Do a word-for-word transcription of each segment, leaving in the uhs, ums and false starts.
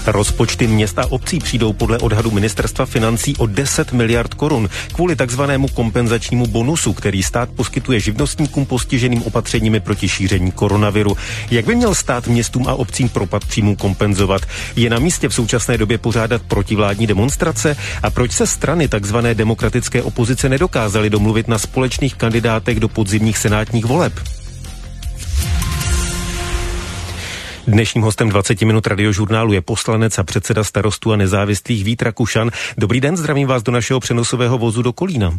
Rozpočty měst a obcí přijdou podle odhadu ministerstva financí o deset miliard korun kvůli takzvanému kompenzačnímu bonusu, který stát poskytuje živnostníkům postiženým opatřeními proti šíření koronaviru. Jak by měl stát městům a obcím propad příjmů kompenzovat? Je na místě v současné době pořádat protivládní demonstrace? A proč se strany takzvané demokratické opozice nedokázaly domluvit na společných kandidátech do podzimních senátních voleb? Dnešním hostem dvacet minut radiožurnálu je poslanec a předseda Starostů a nezávislých Vít Rakušan. Dobrý den, zdravím vás do našeho přenosového vozu do Kolína.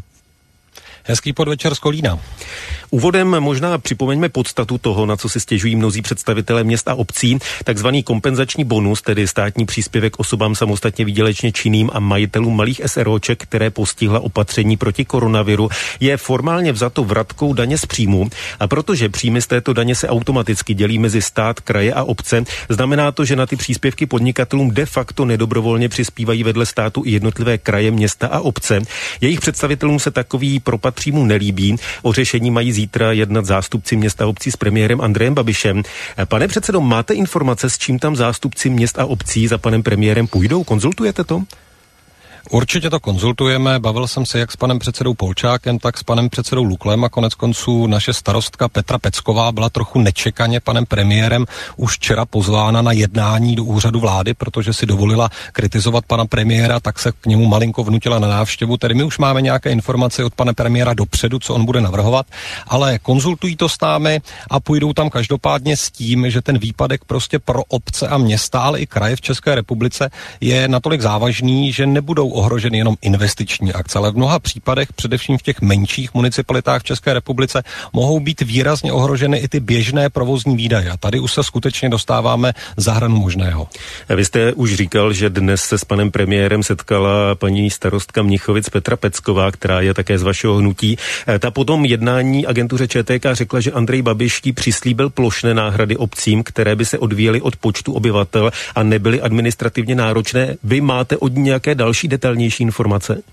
Hezký podvečer z Kolína. Úvodem možná připomeňme podstatu toho, na co si stěžují mnozí představitelé měst a obcí. Takzvaný kompenzační bonus, tedy státní příspěvek osobám samostatně výdělečně činným a majitelům malých SROček, které postihla opatření proti koronaviru, je formálně vzato vratkou daně z příjmu. A protože příjmy z této daně se automaticky dělí mezi stát, kraje a obce, znamená to, že na ty příspěvky podnikatelům de facto nedobrovolně přispívají vedle státu i jednotlivé kraje, města a obce. Jejich představitelům se takový propad příjmu nelíbí. O řešení mají zítra jednat zástupci měst a obcí s premiérem Andrejem Babišem. Pane předsedo, máte informace, s čím tam zástupci měst a obcí za panem premiérem půjdou? Konzultujete to? Určitě to konzultujeme, bavil jsem se jak s panem předsedou Polčákem, tak s panem předsedou Luklem a konec konců naše starostka Petra Pecková byla trochu nečekaně panem premiérem už včera pozvána na jednání do úřadu vlády, protože si dovolila kritizovat pana premiéra, tak se k němu malinko vnutila na návštěvu, tedy my už máme nějaké informace od pana premiéra dopředu, co on bude navrhovat, ale konzultují to s námi a půjdou tam každopádně s tím, že ten výpadek prostě pro obce a města, ale i kraje v České republice je natolik závažný, že nebudou ohroženy jenom investiční akce, ale v mnoha případech, především v těch menších municipalitách v České republice, mohou být výrazně ohroženy i ty běžné provozní výdaje. A tady už se skutečně dostáváme za hranu možného. Vy jste už říkal, že dnes se s panem premiérem setkala paní starostka Mnichovic Petra Pecková, která je také z vašeho hnutí. Ta potom jednání agentuře ČTK řekla, že Andrej Babiš jí přislíbil plošné náhrady obcím, které by se odvíjely od počtu obyvatel a nebyly administrativně náročné. Vy máte od ní nějaké další detailnější informace?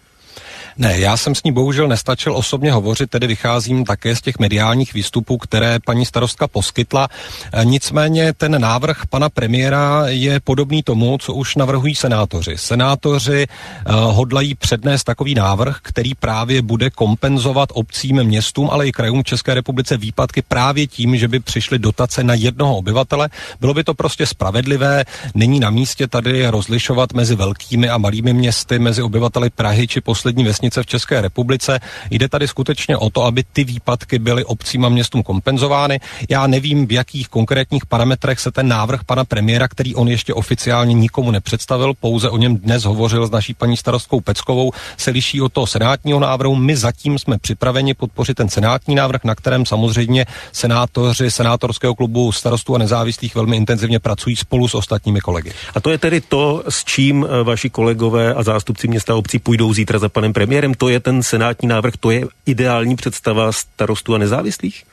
Ne, já jsem s ní bohužel nestačil osobně hovořit, tedy vycházím také z těch mediálních výstupů, které paní starostka poskytla. Nicméně ten návrh pana premiéra je podobný tomu, co už navrhují senátoři. Senátoři uh, hodlají přednést takový návrh, který právě bude kompenzovat obcím, městům, ale i krajům České republice výpadky právě tím, že by přišly dotace na jednoho obyvatele. Bylo by to prostě spravedlivé, není na místě tady rozlišovat mezi velkými a malými městy, mezi obyvateli Prahy či poslední vesnice v České republice. Jde tady skutečně o to, aby ty výpadky byly obcím a městům kompenzovány. Já nevím, v jakých konkrétních parametrech se ten návrh pana premiéra, který on ještě oficiálně nikomu nepředstavil, pouze o něm dnes hovořil s naší paní starostkou Peckovou, se liší od toho senátního návrhu. My zatím jsme připraveni podpořit ten senátní návrh, na kterém samozřejmě senátoři senátorského klubu Starostů a nezávislých velmi intenzivně pracují spolu s ostatními kolegy. A to je tedy to, s čím vaši kolegové a zástupci města a obcí půjdou zítra za panem premiérem? To je ten senátní návrh, to je ideální představa Starostů a nezávislých?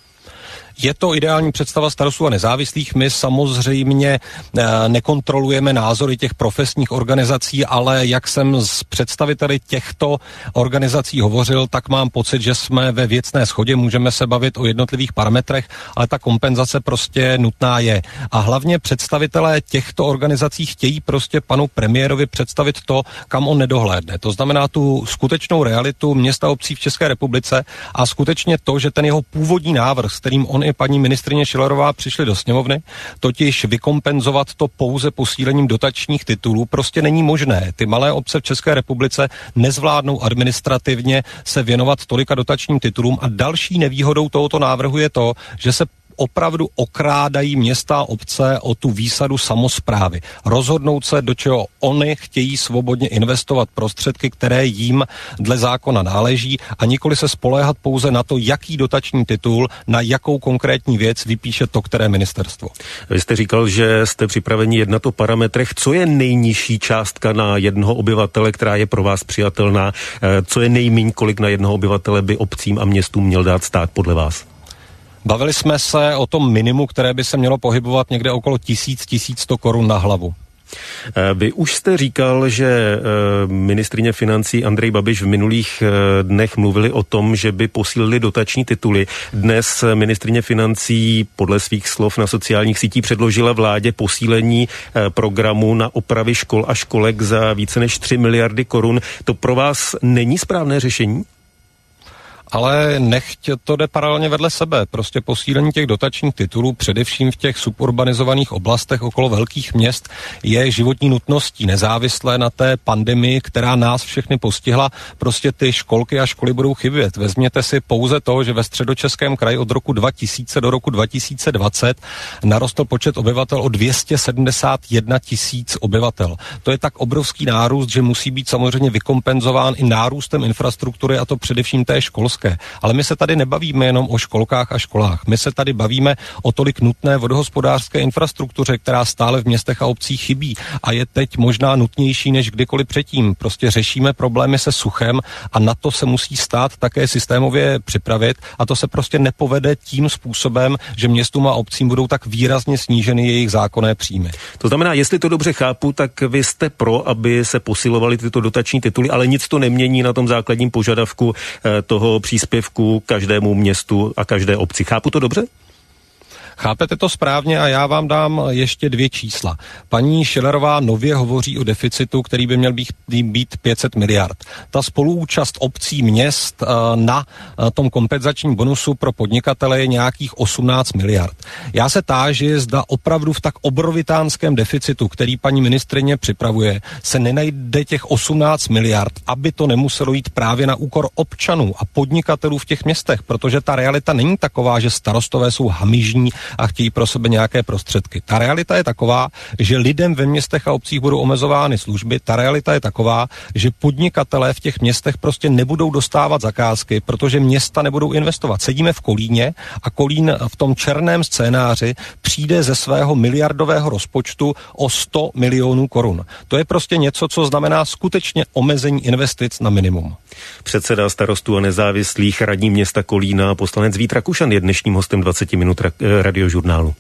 Je to ideální představa Starostů a nezávislých. My samozřejmě e, nekontrolujeme názory těch profesních organizací, ale jak jsem s představiteli těchto organizací hovořil, tak mám pocit, že jsme ve věcné shodě, můžeme se bavit o jednotlivých parametrech, ale ta kompenzace prostě nutná je. A hlavně představitelé těchto organizací chtějí prostě panu premiérovi představit to, kam on nedohlédne. To znamená tu skutečnou realitu města a obcí v České republice a skutečně to, že ten jeho původní návrh, s kterým on i paní ministryně Schillerová přišli do sněmovny, totiž vykompenzovat to pouze posílením dotačních titulů, prostě není možné. Ty malé obce v České republice nezvládnou administrativně se věnovat tolika dotačním titulům a další nevýhodou tohoto návrhu je to, že se opravdu okrádají města a obce o tu výsadu samosprávy. Rozhodnout se, do čeho oni chtějí svobodně investovat prostředky, které jim dle zákona náleží a nikoli se spoléhat pouze na to, jaký dotační titul, na jakou konkrétní věc vypíše to, které ministerstvo. Vy jste říkal, že jste připraveni jednat o parametrech. Co je nejnižší částka na jednoho obyvatele, která je pro vás přijatelná? Co je nejméně, kolik na jednoho obyvatele by obcím a městům měl dát stát podle vás? Bavili jsme se o tom minimu, které by se mělo pohybovat někde okolo tisíc, tisíc sto korun na hlavu. Vy už jste říkal, že ministryně financí Andrej Babiš v minulých dnech mluvili o tom, že by posílili dotační tituly. Dnes ministryně financí podle svých slov na sociálních sítích předložila vládě posílení programu na opravy škol a školek za více než tři miliardy korun. To pro vás není správné řešení? Ale nechť to jde paralelně vedle sebe. Prostě posílení těch dotačních titulů, především v těch suburbanizovaných oblastech okolo velkých měst, je životní nutností, nezávislé na té pandemii, která nás všechny postihla. Prostě ty školky a školy budou chybět. Vezměte si pouze to, že ve Středočeském kraji od roku dva tisíce do roku dva tisíce dvacet narostl počet obyvatel o dvě stě sedmdesát jedna tisíc obyvatel. To je tak obrovský nárůst, že musí být samozřejmě vykompenzován i nárůstem infrastruktury, a to především té školské. Ale my se tady nebavíme jenom o školkách a školách. My se tady bavíme o tolik nutné vodohospodářské infrastruktuře, která stále v městech a obcích chybí a je teď možná nutnější než kdykoliv předtím. Prostě řešíme problémy se suchem a na to se musí stát také systémově připravit, a to se prostě nepovede tím způsobem, že městům a obcím budou tak výrazně sníženy jejich zákonné příjmy. To znamená, jestli to dobře chápu, tak vy jste pro, aby se posilovaly tyto dotační tituly, ale nic to nemění na tom základním požadavku toho příspěvku každému městu a každé obci. Chápu to dobře? Chápete to správně a já vám dám ještě dvě čísla. Paní Schillerová nově hovoří o deficitu, který by měl být, být pět set miliard. Ta spoluúčast obcí, měst na tom kompenzačním bonusu pro podnikatele je nějakých osmnáct miliard. Já se táži, zda opravdu v tak obrovitánském deficitu, který paní ministryně připravuje, se nenajde těch osmnáct miliard, aby to nemuselo jít právě na úkor občanů a podnikatelů v těch městech, protože ta realita není taková, že starostové jsou hamižní a chtějí pro sebe nějaké prostředky. Ta realita je taková, že lidem ve městech a obcích budou omezovány služby. Ta realita je taková, že podnikatelé v těch městech prostě nebudou dostávat zakázky, protože města nebudou investovat. Sedíme v Kolíně a Kolín v tom černém scénáři přijde ze svého miliardového rozpočtu o sto milionů korun. To je prostě něco, co znamená skutečně omezení investic na minimum. Předseda Starostů a nezávislých, radní města Kolína, poslanec Vít Rakušan je dnešním hostem dvacet minut Radiožurnálu.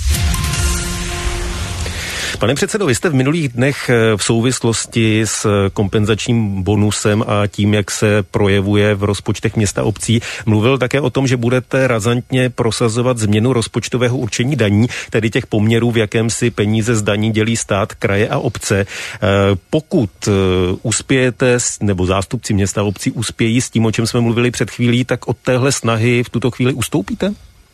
Pane předsedo, vy jste v minulých dnech v souvislosti s kompenzačním bonusem a tím, jak se projevuje v rozpočtech města obcí, mluvil také o tom, že budete razantně prosazovat změnu rozpočtového určení daní, tedy těch poměrů, v jakém si peníze z daní dělí stát, kraje a obce. Pokud uspějete, nebo zástupci města a obcí uspějí s tím, o čem jsme mluvili před chvílí, tak od téhle snahy v tuto chvíli ustoupíte?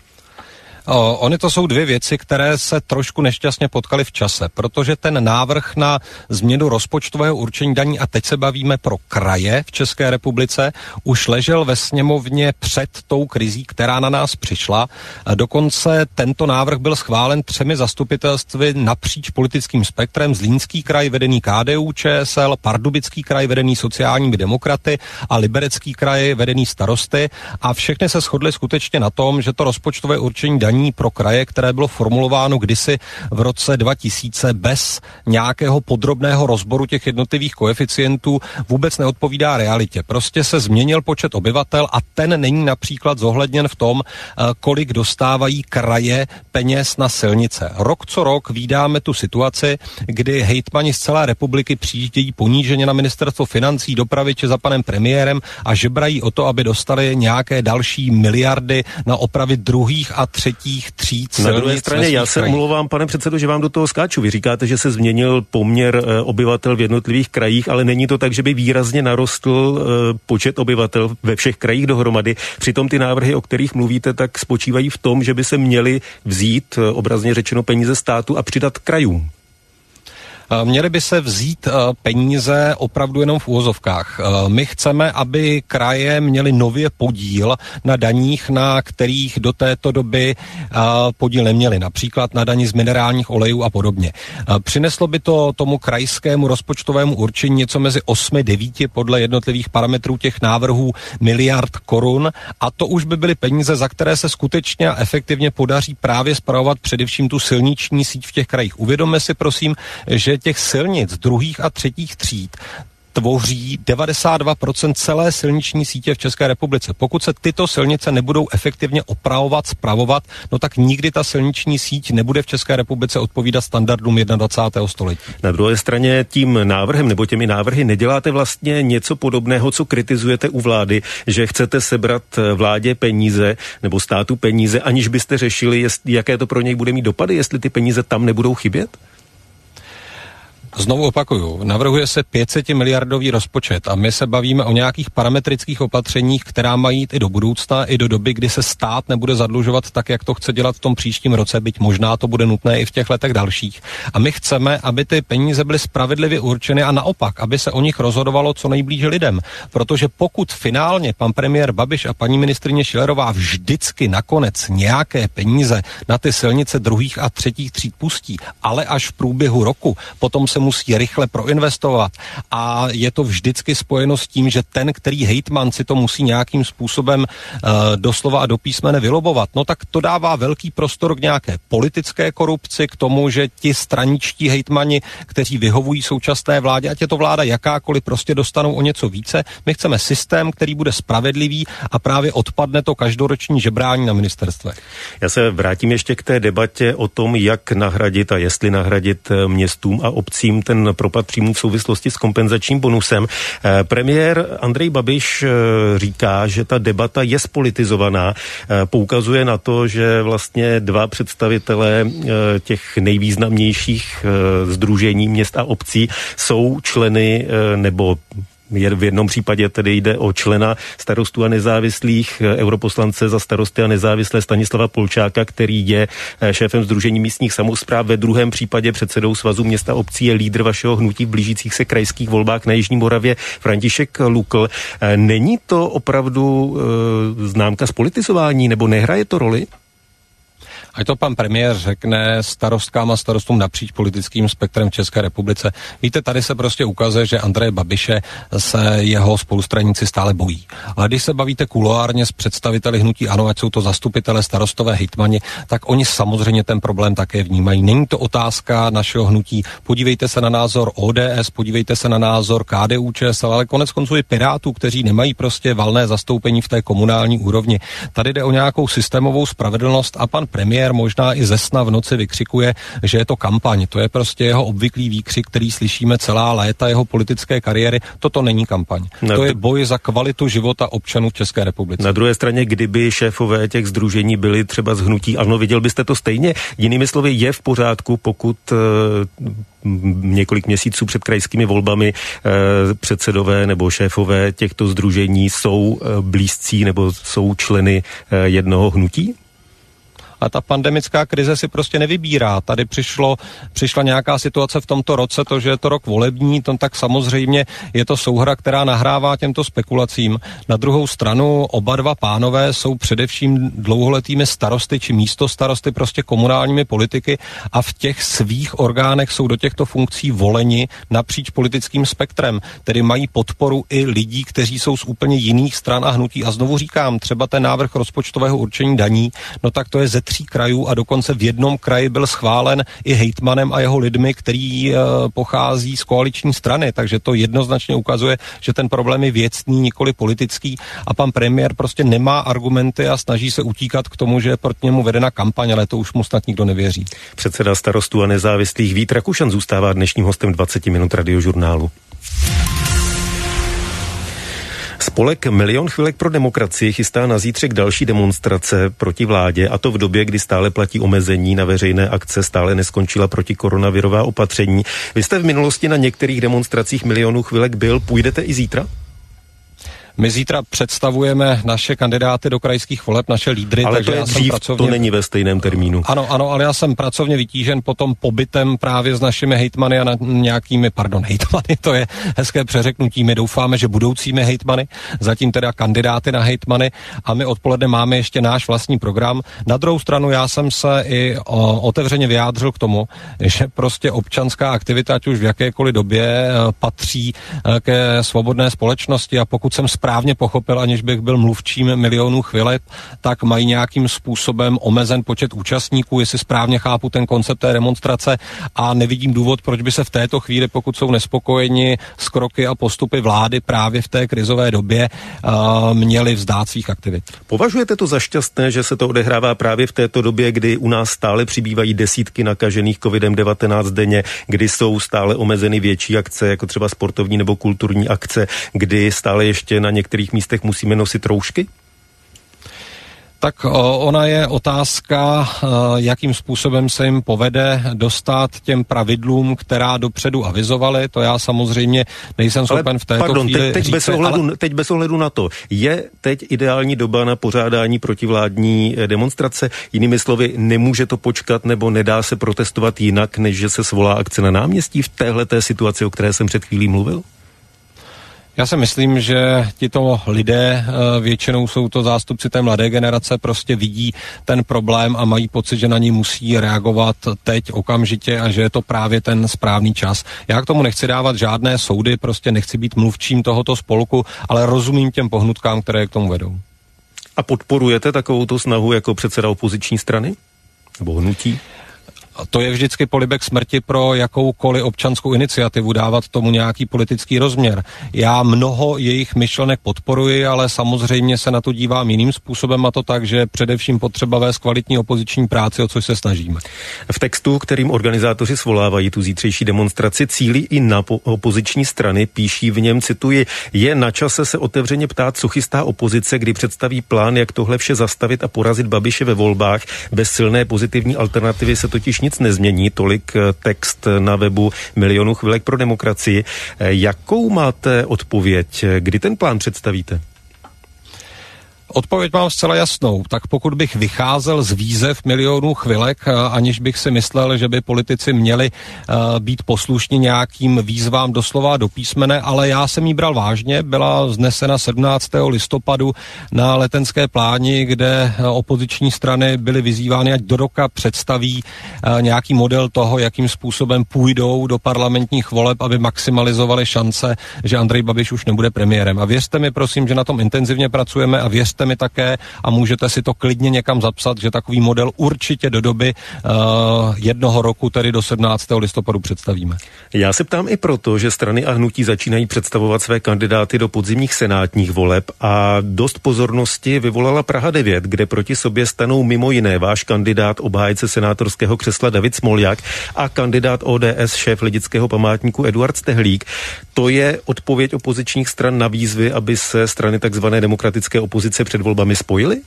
O, ony to jsou dvě věci, které se trošku nešťastně potkaly v čase, protože ten návrh na změnu rozpočtového určení daní, a teď se bavíme pro kraje v České republice, už ležel ve sněmovně před tou krizí, která na nás přišla. Dokonce tento návrh byl schválen třemi zastupitelstvy napříč politickým spektrem: Zlínský kraj vedený K D U Č S L, Pardubický kraj vedený sociálními demokraty a Liberecký kraj vedený Starosty, a všechny se shodly skutečně na tom, že to rozpočtové určení daní pro kraje, které bylo formulováno kdysi v roce dva tisíce bez nějakého podrobného rozboru těch jednotlivých koeficientů, vůbec neodpovídá realitě. Prostě se změnil počet obyvatel a ten není například zohledněn v tom, kolik dostávají kraje peněz na silnice. Rok co rok vídáme tu situaci, kdy hejtmani z celé republiky přijíždějí poníženě na ministerstvo financí, dopravy či za panem premiérem a žebrají o to, aby dostali nějaké další miliardy na opravy druhých a třetích tříd. Na druhé straně já se omlouvám, pane předsedo, že vám do toho skáču. Vy říkáte, že se změnil poměr obyvatel v jednotlivých krajích, ale není to tak, že by výrazně narostl počet obyvatel ve všech krajích dohromady. Přitom ty návrhy, o kterých mluvíte, tak spočívají v tom, že by se měly vzít, obrazně řečeno, peníze státu a přidat krajům. Měly by se vzít peníze opravdu jenom v úvozovkách. My chceme, aby kraje měly nově podíl na daních, na kterých do této doby podíl neměly, například na dani z minerálních olejů a podobně. Přineslo by to tomu krajskému rozpočtovému určení něco mezi osmi devíti podle jednotlivých parametrů těch návrhů miliard korun, a to už by byly peníze, za které se skutečně a efektivně podaří právě spravovat především tu silniční síť v těch krajích. Uvědomme si prosím, že těch silnic druhých a třetích tříd tvoří devadesát dva procent celé silniční sítě v České republice. Pokud se tyto silnice nebudou efektivně opravovat, spravovat, no tak nikdy ta silniční síť nebude v České republice odpovídat standardům dvacátého prvního století. Na druhé straně tím návrhem nebo těmi návrhy neděláte vlastně něco podobného, co kritizujete u vlády, že chcete sebrat vládě peníze nebo státu peníze, aniž byste řešili, jest, jaké to pro něj bude mít dopady, jestli ty peníze tam nebudou chybět? Znovu opakuju, navrhuje se pět set miliardový rozpočet a my se bavíme o nějakých parametrických opatřeních, která mají jít i do budoucna, i do doby, kdy se stát nebude zadlužovat tak, jak to chce dělat v tom příštím roce, byť možná to bude nutné i v těch letech dalších. A my chceme, aby ty peníze byly spravedlivě určeny a naopak, aby se o nich rozhodovalo co nejblíže lidem. Protože pokud finálně pan premiér Babiš a paní ministryně Schillerová vždycky nakonec nějaké peníze na ty silnice druhých a třetích tříd pustí, ale až v průběhu roku, potom se musí rychle proinvestovat a je to vždycky spojeno s tím, že ten, který hejtman si to musí nějakým způsobem uh, doslova a do písmene vylobovat, no tak to dává velký prostor k nějaké politické korupci, k tomu, že ti straničtí hejtmani, kteří vyhovují současné vládě, ať je to vláda jakákoliv, prostě dostanou o něco více. My chceme systém, který bude spravedlivý a právě odpadne to každoroční žebrání na ministerstvech. Já se vrátím ještě k té debatě o tom, jak nahradit a jestli nahradit městům a obcím ten propad příjmů v souvislosti s kompenzačním bonusem. Premiér Andrej Babiš říká, že ta debata je spolitizovaná. Poukazuje na to, že vlastně dva představitelé těch nejvýznamnějších sdružení měst a obcí jsou členy nebo v jednom případě tedy jde o člena Starostů a nezávislých, europoslance za Starosty a nezávislé Stanislava Polčáka, který je šéfem Sdružení místních samospráv. Ve druhém případě předsedou Svazu měst a obcí je lídr vašeho hnutí v blížících se krajských volbách na Jižní Moravě František Lukl. Není to opravdu e, známka spolitizování, nebo nehraje to roli? Ať to pan premiér řekne starostkám a starostům napříč politickým spektrem v České republice. Víte, tady se prostě ukazuje, že Andreje Babiše se jeho spolustraníci stále bojí. Ale když se bavíte kuloárně s představiteli hnutí ANO, ať jsou to zastupitelé, starostové, hejtmani, tak oni samozřejmě ten problém také vnímají. Není to otázka našeho hnutí. Podívejte se na názor O D S, podívejte se na názor K D U Č S L, ale konec konců i Pirátů, kteří nemají prostě valné zastoupení v té komunální úrovni. Tady jde o nějakou systémovou spravedlnost a pan premiér možná i ze sna v noci vykřikuje, že je to kampaň. To je prostě jeho obvyklý výkřik, který slyšíme celá léta jeho politické kariéry. Toto není kampaň. To je boj za kvalitu života občanů v České republice. Na druhé straně, kdyby šéfové těch sdružení byli třeba z hnutí ANO, viděl byste to stejně? Jinými slovy, je v pořádku, pokud uh, několik měsíců před krajskými volbami uh, předsedové nebo šéfové těchto sdružení jsou uh, blízcí nebo jsou členy uh, jednoho hnutí? A ta pandemická krize si prostě nevybírá. Tady přišlo, přišla nějaká situace v tomto roce, to, že je to rok volební, to tak samozřejmě je to souhra, která nahrává těmto spekulacím. Na druhou stranu oba dva pánové jsou především dlouholetými starosty či místostarosty, prostě komunálními politiky a v těch svých orgánech jsou do těchto funkcí voleni napříč politickým spektrem. Tedy mají podporu i lidí, kteří jsou z úplně jiných stran a hnutí. A znovu říkám, třeba ten návrh rozpočtového určení daní, no tak to je ze tří krajů a dokonce v jednom kraji byl schválen i hejtmanem a jeho lidmi, který e, pochází z koaliční strany, takže to jednoznačně ukazuje, že ten problém je věcný, nikoli politický a pan premiér prostě nemá argumenty a snaží se utíkat k tomu, že je proti němu vedena kampaň, ale to už mu snad nikdo nevěří. Předseda Starostů a nezávislých Vít Rakušan zůstává dnešním hostem dvacet minut Radiožurnálu. Spolek Milion chvilek pro demokracii chystá na zítřek další demonstrace proti vládě, a to v době, kdy stále platí omezení na veřejné akce, stále neskončila protikoronavirová opatření. Vy jste v minulosti na některých demonstracích Milionů chvilek byl, půjdete i zítra? My zítra představujeme naše kandidáty do krajských voleb, naše lídry. Ale takže to je já dřív, jsem pracovně... to není ve stejném termínu. Ano, ano, ale já jsem pracovně vytížen potom pobytem právě s našimi hejtmany a na nějakými, pardon, hejtmany, to je hezké přeřeknutí. My doufáme, že budoucími hejtmany, zatím teda kandidáty na hejtmany a my odpoledne máme ještě náš vlastní program. Na druhou stranu já jsem se i o, otevřeně vyjádřil k tomu, že prostě občanská aktivita, ať už v jakékoliv době, patří ke svobodné společnosti a pokud jsem správně pochopil, aniž bych byl mluvčím milionů chvilek, tak mají nějakým způsobem omezen počet účastníků, jestli správně chápu ten koncept té demonstrace, a nevidím důvod, proč by se v této chvíli, pokud jsou nespokojeni s kroky a postupy vlády právě v té krizové době, uh, měli vzdát svých aktivit. Považujete to za šťastné, že se to odehrává právě v této době, kdy u nás stále přibývají desítky nakažených kovidem devatenáct denně, kdy jsou stále omezeny větší akce, jako třeba sportovní nebo kulturní akce, kdy stále ještě na některých místech musíme nosit roušky? Tak ona je otázka, jakým způsobem se jim povede dostat těm pravidlům, která dopředu avizovali. To já samozřejmě nejsem schopen ale, v této pardon, chvíli teď, teď, říct, bez ohledu, ale... teď bez ohledu na to, je teď ideální doba na pořádání protivládní demonstrace? Jinými slovy, nemůže to počkat nebo nedá se protestovat jinak, než že se svolá akce na náměstí v téhleté situaci, o které jsem před chvílí mluvil? Já si myslím, že tito lidé, většinou jsou to zástupci té mladé generace, prostě vidí ten problém a mají pocit, že na ní musí reagovat teď okamžitě a že je to právě ten správný čas. Já k tomu nechci dávat žádné soudy, prostě nechci být mluvčím tohoto spolku, ale rozumím těm pohnutkám, které k tomu vedou. A podporujete takovouto snahu jako předseda opoziční strany? Nebo hnutí? To je vždycky polibek smrti pro jakoukoliv občanskou iniciativu, dávat tomu nějaký politický rozměr. Já mnoho jejich myšlenek podporuji, ale samozřejmě se na to dívám jiným způsobem, a to tak, že především potřeba vést kvalitní opoziční práci, o což se snažíme. V textu, kterým organizátoři svolávají tu zítřejší demonstraci, cílí i na opoziční strany, píší v něm, cituji, je na čase se otevřeně ptát, co chystá opozice, kdy představí plán, jak tohle vše zastavit a porazit Babiše ve volbách. Bez silné pozitivní alternativy se totiž nic nezmění, tolik text na webu Milionu chvilek pro demokracii. Jakou máte odpověď? Kdy ten plán představíte? Odpověď mám zcela jasnou. Tak pokud bych vycházel z výzev Milionů chvilek, aniž bych si myslel, že by politici měli uh, být poslušní nějakým výzvám doslova do písmene, ale já jsem jí bral vážně, byla vznesena sedmnáctého listopadu na Letenské pláni, kde opoziční strany byly vyzývány, ať do roka představí uh, nějaký model toho, jakým způsobem půjdou do parlamentních voleb, aby maximalizovali šance, že Andrej Babiš už nebude premiérem. A věřte mi, prosím, že na tom intenzivně pracujeme, a věřte mi také, a můžete si to klidně někam zapsat, že takový model určitě do doby uh, jednoho roku, tedy do sedmnáctého listopadu představíme. Já se ptám i proto, že strany a hnutí začínají představovat své kandidáty do podzimních senátních voleb a dost pozornosti vyvolala Praha devět, kde proti sobě stanou mimo jiné váš kandidát, obhájce senátorského křesla David Smoljak a kandidát O D S, šéf lidického památníku Eduard Stehlík. To je odpověď opozičních stran na výzvy, aby se strany takzvané demokratické opozice před volbami spojily?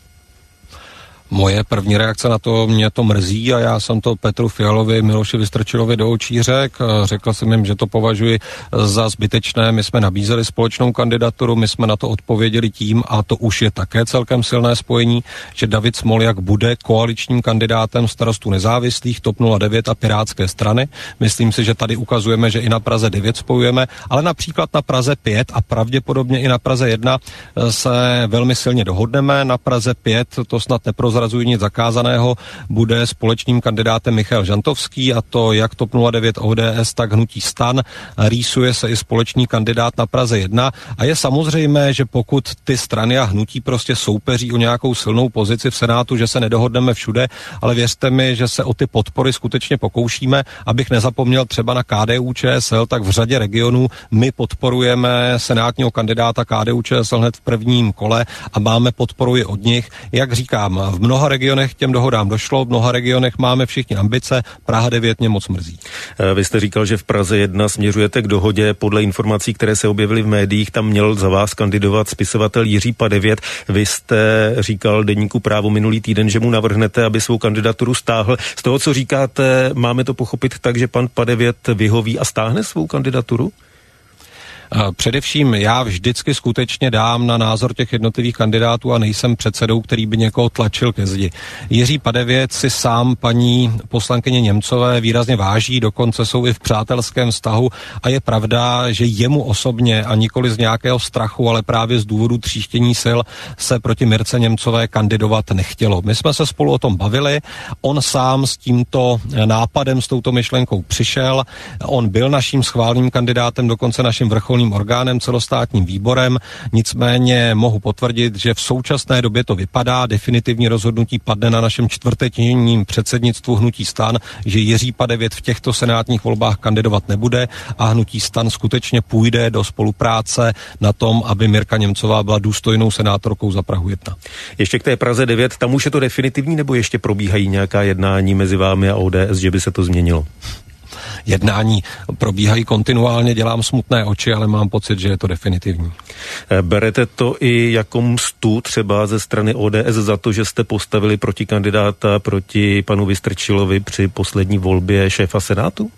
Moje první reakce na to, mě to mrzí, a já jsem to Petru Fialovi, Miloši Vystrčilovi do očí řekl. Řekl jsem jim, že to považuji za zbytečné. My jsme nabízeli společnou kandidaturu, my jsme na to odpověděli tím, a to už je také celkem silné spojení, že David Smoljak bude koaličním kandidátem Starostů nezávislých, TOP nula devět a Pirátské strany. Myslím si, že tady ukazujeme, že i na Praze devět spojujeme, ale například na Praze pět a pravděpodobně i na Praze jedna se velmi silně dohodneme. Na Praze pět to snad neprozradí zrazují nic zakázaného, bude společným kandidátem Michal Žantovský, a to jak TOP nula devět, O D S, tak hnutí STAN. Rýsuje se i společný kandidát na Praze jedna a je samozřejmé, že pokud ty strany a hnutí prostě soupeří o nějakou silnou pozici v Senátu, že se nedohodneme všude, ale věřte mi, že se o ty podpory skutečně pokoušíme. Abych nezapomněl třeba na K D U Č S L, tak v řadě regionů my podporujeme senátního kandidáta K D U Č S L hned v prvním kole a máme podporu i od nich. Jak říkám, v mnoha regionech těm dohodám došlo, v mnoha regionech máme všichni ambice, Praha devět mě moc mrzí. Vy jste říkal, že v Praze jedna směřujete k dohodě. Podle informací, které se objevily v médiích, tam měl za vás kandidovat spisovatel Jiří Padevět. Vy jste říkal deníku Právo minulý týden, že mu navrhnete, aby svou kandidaturu stáhl. Z toho, co říkáte, máme to pochopit tak, že pan Padevět vyhoví a stáhne svou kandidaturu? Především já vždycky skutečně dám na názor těch jednotlivých kandidátů a nejsem předsedou, který by někoho tlačil ke zdi. Jiří Padevět si sám paní poslankyně Němcové výrazně váží, dokonce jsou i v přátelském vztahu a je pravda, že jemu osobně a nikoli z nějakého strachu, ale právě z důvodu tříštění sil se proti Mirce Němcové kandidovat nechtělo. My jsme se spolu o tom bavili, on sám s tímto nápadem, s touto myšlenkou přišel, on byl naším schváleným kandidátem, dokonce naším vrcholným vrcholným orgánem, celostátním výborem. Nicméně mohu potvrdit, že v současné době to vypadá. Definitivní rozhodnutí padne na našem čtvrtečním předsednictvu hnutí STAN, že Jiří Padevět v těchto senátních volbách kandidovat nebude a hnutí STAN skutečně půjde do spolupráce na tom, aby Mirka Němcová byla důstojnou senátorkou za Prahu jedna. Ještě k té Praze devět, tam už je to definitivní, nebo ještě probíhají nějaká jednání mezi vámi a O D S, že by se to změnilo? Jednání probíhají kontinuálně, dělám smutné oči, ale mám pocit, že je to definitivní. Berete to i jako mstu třeba ze strany O D S za to, že jste postavili proti kandidáta proti panu Vystrčilovi při poslední volbě šéfa Senátu?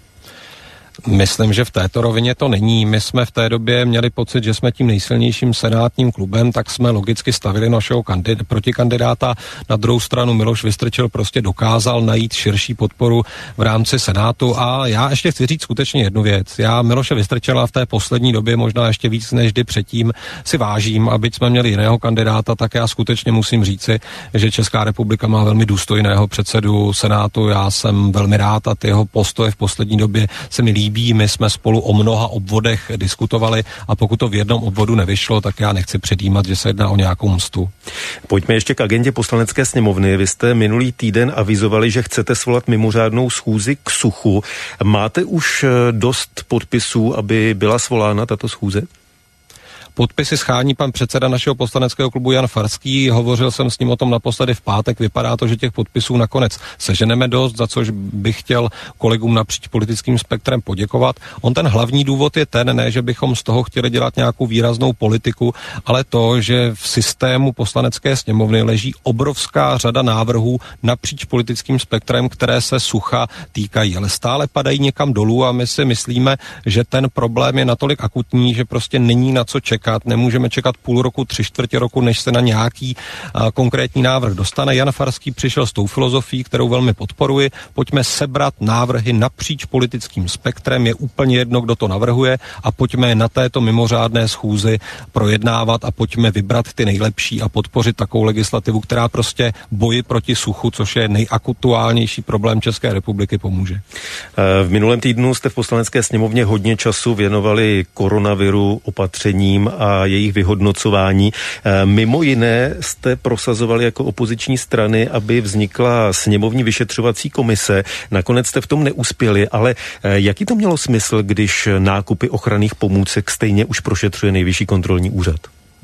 Myslím, že v této rovině to není. My jsme v té době měli pocit, že jsme tím nejsilnějším senátním klubem, tak jsme logicky stavili našeho kandid- protikandidáta. Na druhou stranu Miloš Vystrčil prostě dokázal najít širší podporu v rámci Senátu a já ještě chci říct skutečně jednu věc. Já Miloše Vystrčila v té poslední době možná ještě víc než kdy předtím si vážím, a byť jsme měli jiného kandidáta, tak já skutečně musím říci, že Česká republika má velmi důstojného předsedu Senátu. Já jsem velmi rád a ty jeho postoje v poslední době se mi líbí. My jsme spolu o mnoha obvodech diskutovali a pokud to v jednom obvodu nevyšlo, tak já nechci předjímat, že se jedná o nějakou mstu. Pojďme ještě k agendě Poslanecké sněmovny. Vy jste minulý týden avizovali, že chcete svolat mimořádnou schůzi k suchu. Máte už dost podpisů, aby byla svolána tato schůze? Podpisy schání pan předseda našeho poslaneckého klubu Jan Farský, hovořil jsem s ním o tom naposledy v pátek, vypadá to, že těch podpisů nakonec seženeme dost, za což bych chtěl kolegům napříč politickým spektrem poděkovat. On ten hlavní důvod je ten, ne, že bychom z toho chtěli dělat nějakou výraznou politiku, ale to, že v systému Poslanecké sněmovny leží obrovská řada návrhů napříč politickým spektrem, které se sucha týkají, ale stále padají někam dolů a my si myslíme, že ten problém je natolik akutní, že prostě není na co čekat. Nemůžeme čekat půl roku, tři čtvrtě roku, než se na nějaký a, konkrétní návrh dostane. Jan Farský přišel s tou filozofií, kterou velmi podporuji. Pojďme sebrat návrhy napříč politickým spektrem, je úplně jedno, kdo to navrhuje a pojďme je na této mimořádné schůzi projednávat a pojďme vybrat ty nejlepší a podpořit takovou legislativu, která prostě boji proti suchu, což je nejaktuálnější problém České republiky, pomůže. V minulém týdnu jste v Poslanecké sněmovně hodně času věnovali koronaviru, opatřením a jejich vyhodnocování. Mimo jiné jste prosazovali jako opoziční strany, aby vznikla sněmovní vyšetřovací komise. Nakonec jste v tom neuspěli, ale jaký to mělo smysl, když nákupy ochranných pomůcek stejně už prošetřuje Nejvyšší kontrolní úřad?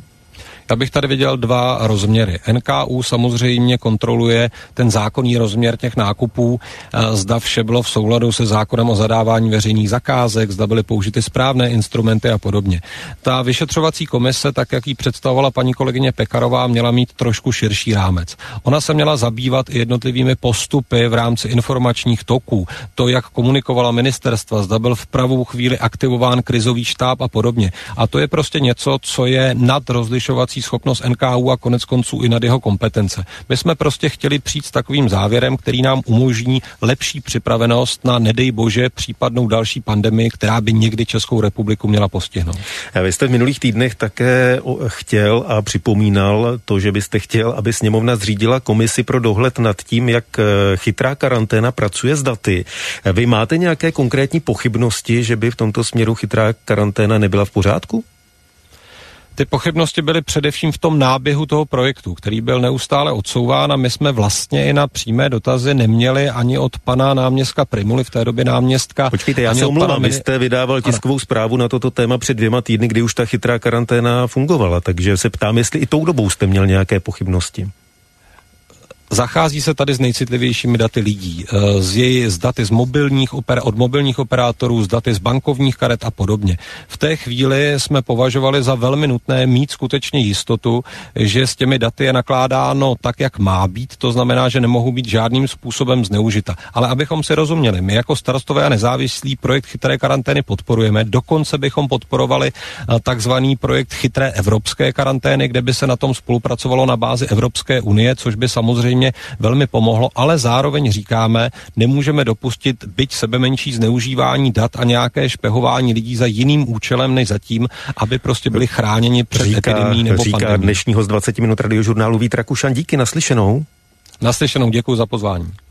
Já bych tady viděl dva rozměry. N K U samozřejmě kontroluje ten zákonný rozměr těch nákupů, zda vše bylo v souladu se zákonem o zadávání veřejných zakázek, zda byly použity správné instrumenty a podobně. Ta vyšetřovací komise, tak jak ji představovala paní kolegyně Pekarová, měla mít trošku širší rámec. Ona se měla zabývat i jednotlivými postupy v rámci informačních toků, to, jak komunikovala ministerstva, zda byl v pravou chvíli aktivován krizový štáb a podobně. A to je prostě něco, co je nad rozlišovací schopnost N K U a konec konců i nad jeho kompetence. My jsme prostě chtěli přijít s takovým závěrem, který nám umožní lepší připravenost na, nedej bože, případnou další pandemii, která by někdy Českou republiku měla postihnout. Vy jste v minulých týdnech také chtěl a připomínal to, že byste chtěl, aby sněmovna zřídila komisi pro dohled nad tím, jak chytrá karanténa pracuje s daty. Vy máte nějaké konkrétní pochybnosti, že by v tomto směru chytrá karanténa nebyla v pořádku? Ty pochybnosti byly především v tom náběhu toho projektu, který byl neustále odsouván a my jsme vlastně i na přímé dotazy neměli ani od pana náměstka Prymuly, v té době náměstka. Počkejte, já se omlouvám, vy jste vydával tiskovou ano. zprávu na toto téma před dvěma týdny, kdy už ta chytrá karanténa fungovala, takže se ptám, jestli i tou dobou jste měl nějaké pochybnosti. Zachází se tady s nejcitlivějšími daty lidí, z jej, z daty z mobilních oper, od mobilních operátorů, z daty z bankovních karet a podobně. V té chvíli jsme považovali za velmi nutné mít skutečně jistotu, že s těmi daty je nakládáno tak, jak má být, to znamená, že nemohou být žádným způsobem zneužita. Ale abychom si rozuměli, my jako Starostové a nezávislý projekt chytré karantény podporujeme, dokonce bychom podporovali takzvaný projekt chytré evropské karantény, kde by se na tom spolupracovalo na bázi Evropské unie, což by samozřejmě velmi pomohlo, ale zároveň říkáme, nemůžeme dopustit byť sebemenší zneužívání dat a nějaké špehování lidí za jiným účelem než za tím, aby prostě byli chráněni před říká, epidemií nebo říká pandemií. Dnešního z dvacet minut radiožurnálu Vít Rakušan. Díky, naslyšenou. Naslyšenou, děkuji za pozvání.